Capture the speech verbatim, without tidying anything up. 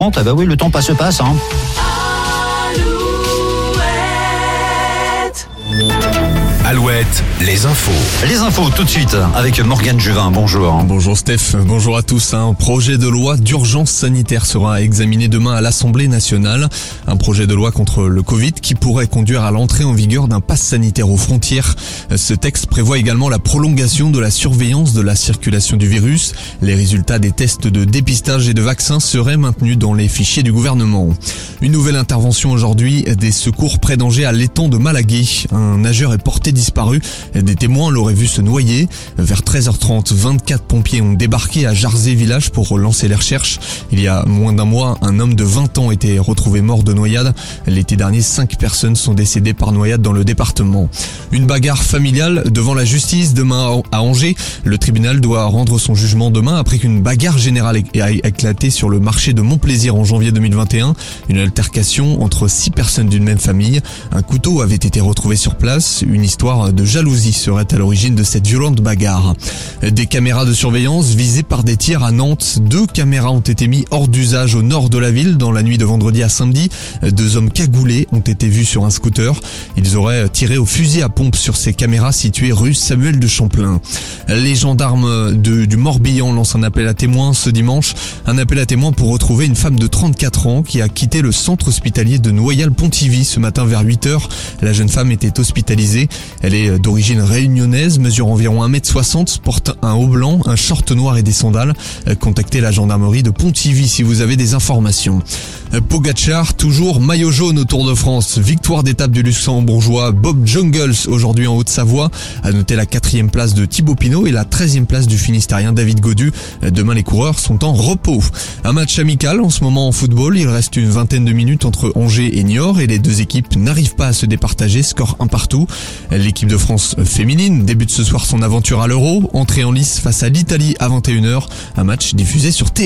Ah bah oui, le temps passe passe. Hein. Alouette, les infos. Les infos tout de suite avec Morgane Juvin. Bonjour. Bonjour Steph, bonjour à tous. Un projet de loi d'urgence sanitaire sera examiné demain à l'Assemblée nationale. Un projet de loi contre le Covid qui pourrait conduire à l'entrée en vigueur d'un pass sanitaire aux frontières. Ce texte prévoit également la prolongation de la surveillance de la circulation du virus. Les résultats des tests de dépistage et de vaccins seraient maintenus dans les fichiers du gouvernement. Une nouvelle intervention aujourd'hui, des secours près d'Angers à l'étang de Malaguet. Un nageur est porté disparu. Des témoins l'auraient vu se noyer. Vers treize heures trente, vingt-quatre pompiers ont débarqué à Jarzé village pour lancer les recherches. Il y a moins d'un mois, un homme de vingt ans était retrouvé mort de noyade. L'été dernier, cinq personnes sont décédées par noyade dans le département. Une bagarre familiale devant la justice demain à Angers. Le tribunal doit rendre son jugement demain après qu'une bagarre générale ait éclaté sur le marché de Montplaisir en janvier deux mille vingt et un. Une altercation entre six personnes d'une même famille. Un couteau avait été retrouvé sur place. Une histoire de jalousie serait à l'origine de cette violente bagarre. Des caméras de surveillance visées par des tirs à Nantes. Deux caméras ont été mises hors d'usage au nord de la ville dans la nuit de vendredi à samedi. Deux hommes cagoulés ont été vus sur un scooter. Ils auraient tiré au fusil à pompe sur ces caméras situées rue Samuel de Champlain. Les gendarmes de, du Morbihan lancent un appel à témoins ce dimanche. Un appel à témoins pour retrouver une femme de trente-quatre ans qui a quitté le centre hospitalier de Noyal-Pontivy ce matin vers huit heures. La jeune femme était hospitalisée. Elle est d'origine réunionnaise, mesure environ un mètre soixante, porte un haut blanc, un short noir et des sandales. Contactez la gendarmerie de Pontivy si vous avez des informations. Pogacar, toujours maillot jaune au Tour de France. Victoire d'étape du luxembourgeois Bob Jungels aujourd'hui en Haute-Savoie. À noter la quatrième place de Thibaut Pinot et la treizième place du finistérien David Gaudu. Demain, les coureurs sont en repos. Un match amical en ce moment en football. Il reste une vingtaine de minutes entre Angers et Niort et les deux équipes n'arrivent pas à se départager. Score un partout. L'équipe de France féminine débute ce soir son aventure à l'Euro. Entrée en lice face à l'Italie à vingt et une heures. Un match diffusé sur T F un.